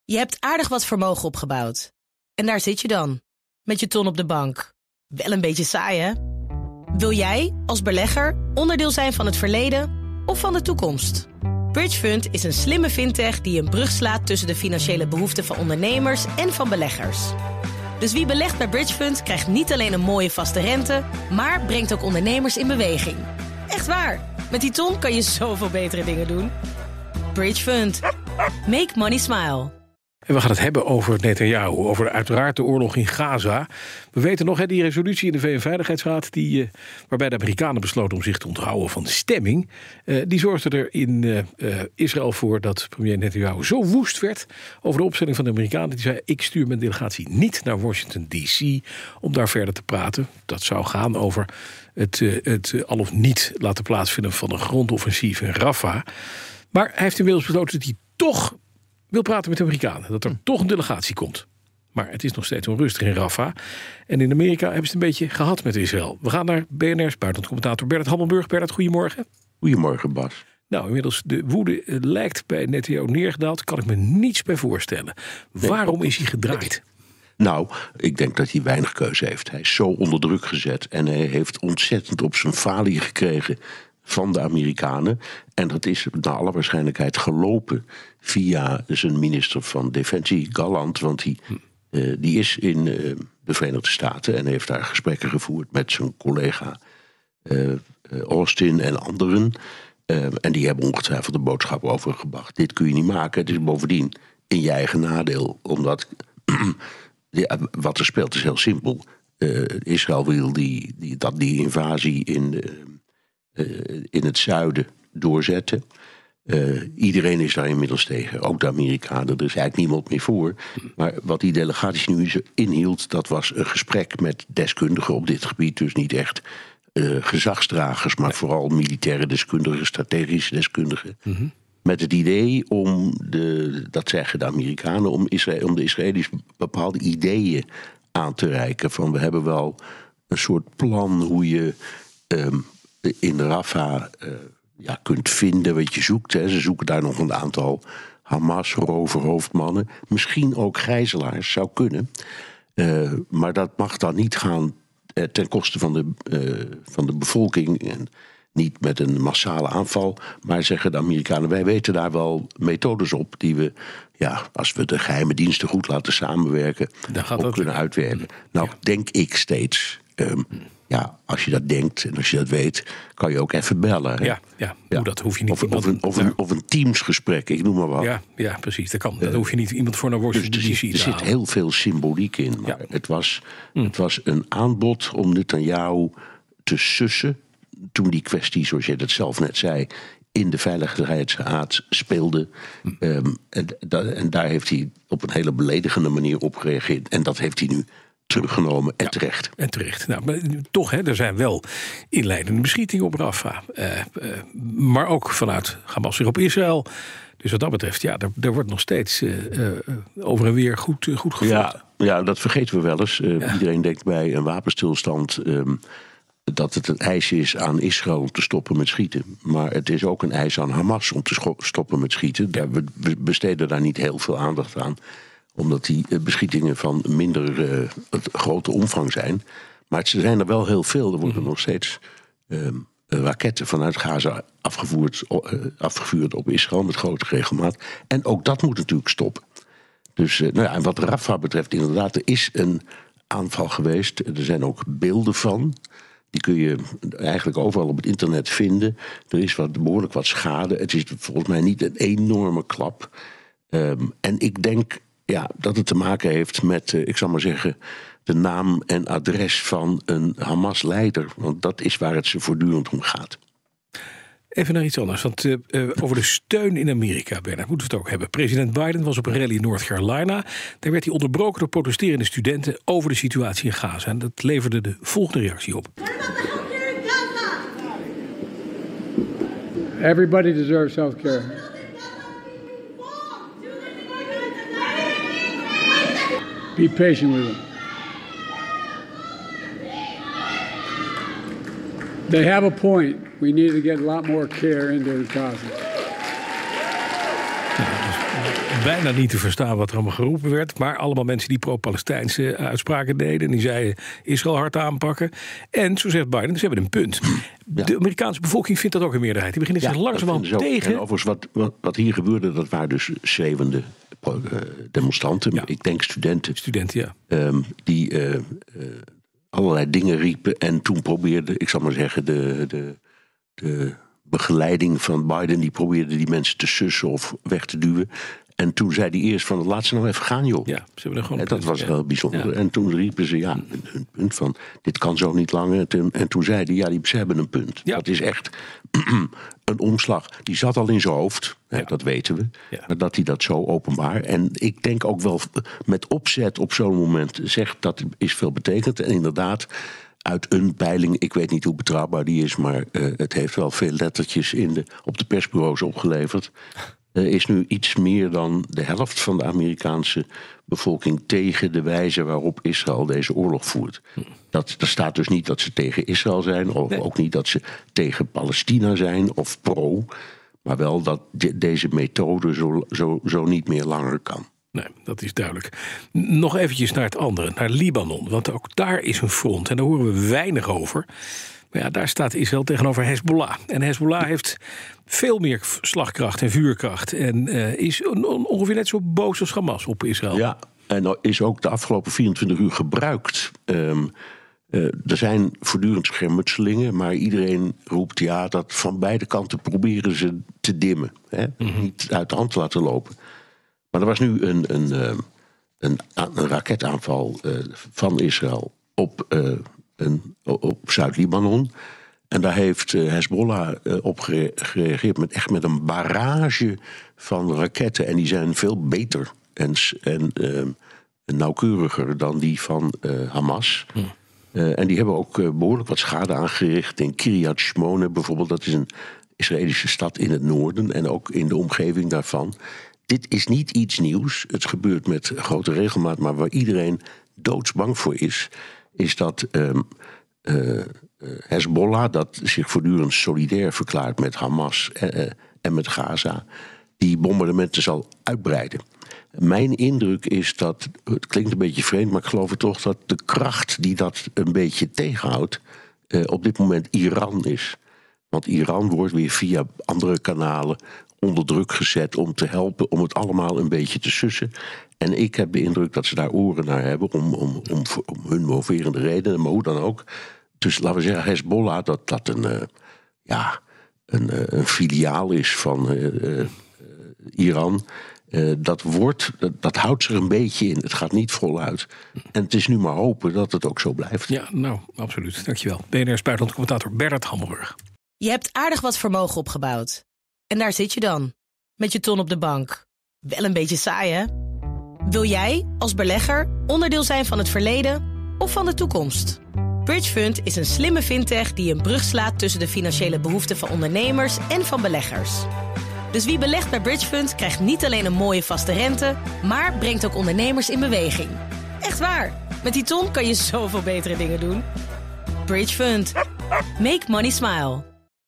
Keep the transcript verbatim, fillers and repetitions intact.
Je hebt aardig wat vermogen opgebouwd. En daar zit je dan, met je ton op de bank. Wel een beetje saai, hè? Wil jij, als belegger, onderdeel zijn van het verleden of van de toekomst? Bridgefund is een slimme fintech die een brug slaat tussen de financiële behoeften van ondernemers en van beleggers. Dus wie belegt bij Bridgefund krijgt niet alleen een mooie vaste rente, maar brengt ook ondernemers in beweging. Echt waar, met die ton kan je zoveel betere dingen doen. Bridgefund. Make money smile. En we gaan het hebben over Netanyahu, over uiteraard de oorlog in Gaza. We weten nog, hè, die resolutie in de V N-veiligheidsraad... Die, uh, waarbij de Amerikanen besloten om zich te onthouden van de stemming... Uh, die zorgde er in uh, uh, Israël voor dat premier Netanyahu zo woest werd... over de opstelling van de Amerikanen. Die zei, ik stuur mijn delegatie niet naar Washington D C om daar verder te praten. Dat zou gaan over het, uh, het uh, al of niet laten plaatsvinden van een grondoffensief in Rafah. Maar hij heeft inmiddels besloten dat hij toch... wil praten met de Amerikanen, dat er toch een delegatie komt. Maar het is nog steeds onrustig in Rafah. En in Amerika hebben ze het een beetje gehad met Israël. We gaan naar B N R's buitenlandcommentator Bernard Hammelburg. Bernard, goedemorgen. Goedemorgen, Bas. Nou, inmiddels de woede lijkt bij Netanyahu neergedaald. Kan ik me niets bij voorstellen. Nee. Waarom is hij gedraaid? Nou, ik denk dat hij weinig keuze heeft. Hij is zo onder druk gezet en hij heeft ontzettend op zijn falie gekregen van de Amerikanen. En dat is naar alle waarschijnlijkheid gelopen via zijn minister van Defensie, Gallant. Want die, uh, die is in uh, de Verenigde Staten en heeft daar gesprekken gevoerd met zijn collega uh, Austin en anderen. Uh, en die hebben ongetwijfeld de boodschap overgebracht. Dit kun je niet maken. Het is bovendien in je eigen nadeel. Omdat ja, wat er speelt is heel simpel. Uh, Israël wil die, die, dat die invasie in de, Uh, in het zuiden doorzetten. Uh, iedereen is daar inmiddels tegen, ook de Amerikanen. Er is eigenlijk niemand meer voor. Maar wat die delegatie nu inhield, dat was een gesprek met deskundigen op dit gebied. Dus niet echt uh, gezagsdragers, maar vooral militaire deskundigen, strategische deskundigen. Mm-hmm. Met het idee om, de, dat zeggen de Amerikanen, om, Israël, om de Israëli's bepaalde ideeën aan te reiken. Van we hebben wel een soort plan hoe je Um, in Rafah uh, ja, kunt vinden wat je zoekt. Hè. Ze zoeken daar nog een aantal Hamas-roverhoofdmannen. Misschien ook gijzelaars, zou kunnen. Uh, maar dat mag dan niet gaan uh, ten koste van de, uh, van de bevolking. En niet met een massale aanval. Maar zeggen de Amerikanen, wij weten daar wel methodes op die we, ja, als we de geheime diensten goed laten samenwerken, ook kunnen uitwerken. Nou, ja. denk ik steeds. Um, Ja, als je dat denkt en als je dat weet, kan je ook even bellen. Hè? Ja, ja. ja. Dat hoef je niet. Of, of, een, of, een, of een teamsgesprek, ik noem maar wat. Ja, ja precies. Dat kan. Daar hoef je niet iemand voor naar Washington dus D C te halen. Er zit heel veel symboliek in. Maar ja. het, was, hm. het was een aanbod om Netanyahu te sussen toen die kwestie, zoals je dat zelf net zei, in de Veiligheidsraad speelde. Hm. Um, en, en daar heeft hij op een hele beledigende manier op gereageerd. En dat heeft hij nu teruggenomen en ja, terecht. En terecht. Nou, maar toch, hè, er zijn wel inleidende beschietingen op Rafah. Uh, uh, maar ook vanuit Hamas weer op Israël. Dus wat dat betreft, ja, er, er wordt nog steeds uh, uh, over en weer goed, uh, goed gevoerd. Ja, ja, dat vergeten we wel eens. Uh, ja. Iedereen denkt bij een wapenstilstand Um, dat het een eis is aan Israël om te stoppen met schieten. Maar het is ook een eis aan Hamas om te scho- stoppen met schieten. Daar, we besteden daar niet heel veel aandacht aan, omdat die beschietingen van minder uh, grote omvang zijn. Maar ze zijn er wel heel veel. Er worden mm. nog steeds uh, raketten vanuit Gaza afgevoerd, uh, afgevuurd op Israël met grote regelmaat. En ook dat moet natuurlijk stoppen. Dus uh, nou ja, en wat Rafah betreft, inderdaad, er is een aanval geweest. Er zijn ook beelden van. Die kun je eigenlijk overal op het internet vinden. Er is wat, behoorlijk wat schade. Het is volgens mij niet een enorme klap. Um, en ik denk ja, dat het te maken heeft met, uh, ik zal maar zeggen, de naam en adres van een Hamas-leider. Want dat is waar het ze voortdurend om gaat. Even naar iets anders, want uh, uh, over de steun in Amerika, Bernard, moeten we het ook hebben. President Biden was op een rally in North Carolina. Daar werd hij onderbroken door protesterende studenten over de situatie in Gaza. En dat leverde de volgende reactie op. Everybody deserves health care. Be patient with them. They have a point. We need to get a lot more care into Gaza. bijna niet te verstaan wat er allemaal geroepen werd. Maar allemaal mensen die pro-Palestijnse uitspraken deden. En die zeiden Israël hard aanpakken. En, zo zegt Biden, ze hebben een punt. Ja. De Amerikaanse bevolking vindt dat ook een meerderheid. Die beginnen zich ja, langzamerhand tegen. En overigens, wat, wat, wat hier gebeurde, dat waren dus schreeuwende uh, demonstranten. Ja. Ik denk studenten. Studenten, ja. Um, die uh, uh, allerlei dingen riepen. En toen probeerde, ik zal maar zeggen, de... de, de begeleiding van Biden, die probeerde die mensen te sussen of weg te duwen. En toen zei hij eerst van, laat ze nou even gaan, joh. Ja, ze hebben er gewoon en dat was ja. wel bijzonder. Ja. En toen riepen ze, ja, een, een punt van, dit kan zo niet langer. En toen zei hij, ja, die, ze hebben een punt. Ja. Dat is echt een omslag. Die zat al in zijn hoofd, ja. hè, dat weten we. Ja. Maar dat hij dat zo openbaar. En ik denk ook wel met opzet op zo'n moment zegt, dat is veel betekend. En inderdaad, uit een peiling, ik weet niet hoe betrouwbaar die is, maar uh, het heeft wel veel lettertjes in de, op de persbureaus opgeleverd. Er uh, is nu iets meer dan de helft van de Amerikaanse bevolking tegen de wijze waarop Israël deze oorlog voert. Dat, er staat dus niet dat ze tegen Israël zijn, of nee. ook niet dat ze tegen Palestina zijn of pro, maar wel dat de, deze methode zo, zo, zo niet meer langer kan. Nee, dat is duidelijk. Nog eventjes naar het andere, naar Libanon. Want ook daar is een front en daar horen we weinig over. Maar ja, daar staat Israël tegenover Hezbollah. En Hezbollah heeft veel meer slagkracht en vuurkracht. En uh, is ongeveer net zo boos als Hamas op Israël. Ja, en is ook de afgelopen vierentwintig uur gebruikt. Um, uh, er zijn voortdurend schermutselingen, maar iedereen roept ja, dat van beide kanten proberen ze te dimmen. Hè? Mm-hmm. Niet uit de hand te laten lopen. Maar er was nu een, een, een, een raketaanval uh, van Israël op, uh, een, op Zuid-Libanon. En daar heeft uh, Hezbollah uh, op gere- gereageerd met echt met een barrage van raketten. En die zijn veel beter en, en uh, nauwkeuriger dan die van uh, Hamas. Hm. Uh, en die hebben ook uh, behoorlijk wat schade aangericht in Kiryat Shmona bijvoorbeeld. Dat is een Israëlische stad in het noorden en ook in de omgeving daarvan. Dit is niet iets nieuws. Het gebeurt met grote regelmaat. Maar waar iedereen doodsbang voor is, is dat um, uh, Hezbollah, dat zich voortdurend solidair verklaart met Hamas uh, en met Gaza, die bombardementen zal uitbreiden. Mijn indruk is dat, het klinkt een beetje vreemd, maar ik geloof het toch, dat de kracht die dat een beetje tegenhoudt, uh, op dit moment Iran is. Want Iran wordt weer via andere kanalen onder druk gezet om te helpen, om het allemaal een beetje te sussen. En ik heb de indruk dat ze daar oren naar hebben om, om, om, om hun moverende redenen, maar hoe dan ook. Dus laten we zeggen, Hezbollah, dat dat een, uh, ja, een, uh, een filiaal is van uh, uh, Iran. Uh, dat wordt, dat, dat houdt zich een beetje in. Het gaat niet voluit. En het is nu maar hopen dat het ook zo blijft. Ja, nou, absoluut. Dankjewel. B N R's buitenlandcommentator Bernard Hammelburg. Je hebt aardig wat vermogen opgebouwd. En daar zit je dan, met je ton op de bank. Wel een beetje saai, hè? Wil jij, als belegger, onderdeel zijn van het verleden of van de toekomst? Bridgefund is een slimme fintech die een brug slaat tussen de financiële behoeften van ondernemers en van beleggers. Dus wie belegt bij Bridgefund krijgt niet alleen een mooie vaste rente, maar brengt ook ondernemers in beweging. Echt waar, met die ton kan je zoveel betere dingen doen. Bridgefund. Make money smile.